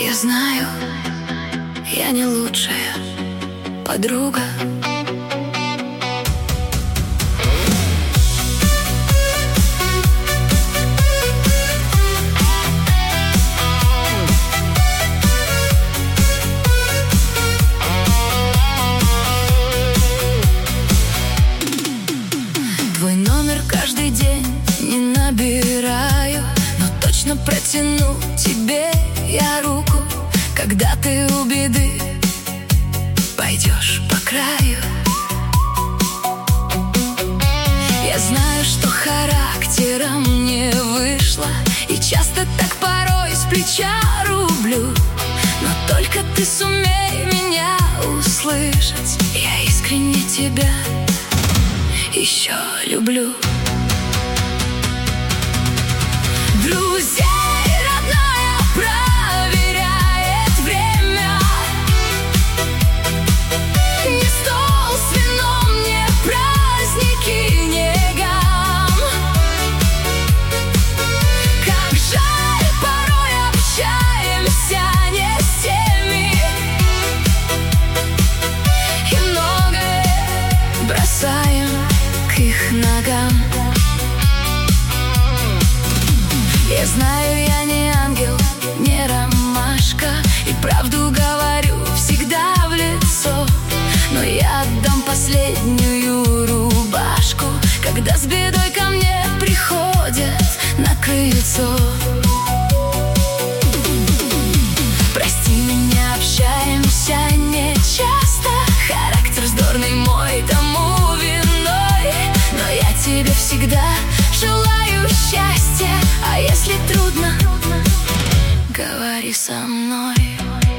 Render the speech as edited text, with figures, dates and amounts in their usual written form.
Я знаю, я не лучшая подруга. Твой номер каждый день не набираю, но точно протяну тебе я руку, когда ты у беды пойдешь по краю. Я знаю, что характером не вышло, и часто так порой с плеча рублю, но только ты сумей меня услышать. Я искренне тебя еще люблю. Друзей родная проверяет время. Не стол с вином, не праздники, не гам. Как жаль, порой общаемся не с теми, и многое бросаем к их ногам. Я знаю, я не ангел, не ромашка, и правду говорю всегда в лицо, но я отдам последнюю рубашку, когда с бедой ко мне приходят на крыльцо. Прости меня, общаемся нечасто, характер вздорный мой тому виной, но я тебе всегда желаю счастья, а если трудно, говори со мной.